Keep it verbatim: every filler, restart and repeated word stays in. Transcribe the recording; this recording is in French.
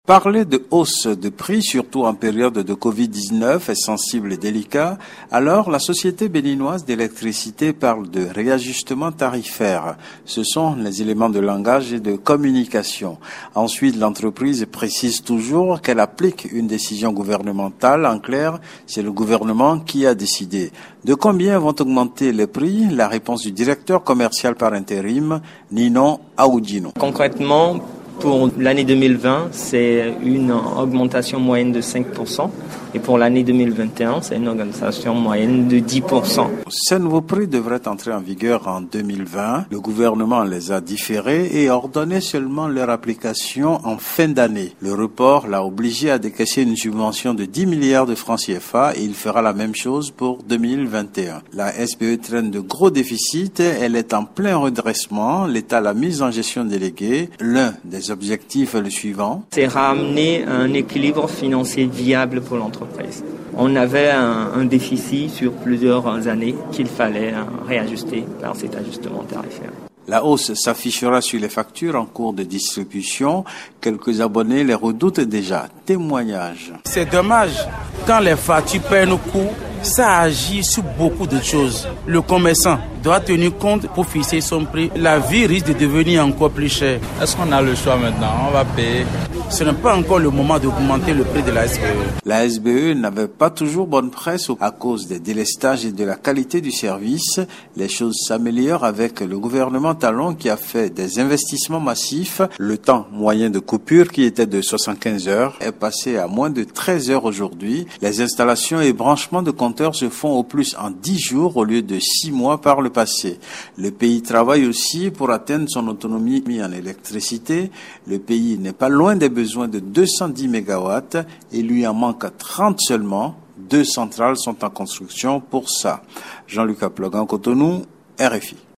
Parler de hausse de prix, surtout en période de covid dix-neuf, est sensible et délicat. Alors, la Société béninoise d'électricité parle de réajustement tarifaire. Ce sont les éléments de langage et de communication. Ensuite, l'entreprise précise toujours qu'elle applique une décision gouvernementale. En clair, c'est le gouvernement qui a décidé. De combien vont augmenter les prix? La réponse du directeur commercial par intérim, Ninon Aoudino. Concrètement, pour l'année deux mille vingt, c'est une augmentation moyenne de cinq pour cent et pour l'année deux mille vingt et un, c'est une augmentation moyenne de dix pour cent. Ces nouveaux prix devraient entrer en vigueur en deux mille vingt. Le gouvernement les a différés et ordonné seulement leur application en fin d'année. Le report l'a obligé à décaisser une subvention de dix milliards de francs C F A et il fera la même chose pour deux mille vingt et un. La S B E traîne de gros déficits, elle est en plein redressement, l'État l'a mise en gestion déléguée. L'un des objectifs est le suivant. C'est ramener un équilibre financier viable pour l'entreprise. On avait un, un déficit sur plusieurs années qu'il fallait réajuster par cet ajustement tarifaire. La hausse s'affichera sur les factures en cours de distribution. Quelques abonnés les redoutent déjà. Témoignage. C'est dommage. Quand les factures prennent coup, ça agit sur beaucoup de choses. Le commerçant doit tenir compte pour fixer son prix. La vie risque de devenir encore plus chère. Est-ce qu'on a le choix maintenant? On va payer. Ce n'est pas encore le moment d'augmenter le prix de la S B E. La S B E n'avait pas toujours bonne presse à cause des délestages et de la qualité du service. Les choses s'améliorent avec le gouvernement Talon qui a fait des investissements massifs. Le temps moyen de coupure qui était de soixante-quinze heures est passé à moins de treize heures aujourd'hui. Les installations et branchements de compteurs se font au plus en dix jours au lieu de six mois par le passé. Le pays travaille aussi pour atteindre son autonomie en électricité. Le pays n'est pas loin des besoins de deux cent dix mégawatts et lui en manque trente seulement. Deux centrales sont en construction pour ça. Jean-Luc Aplogan, Cotonou, R F I.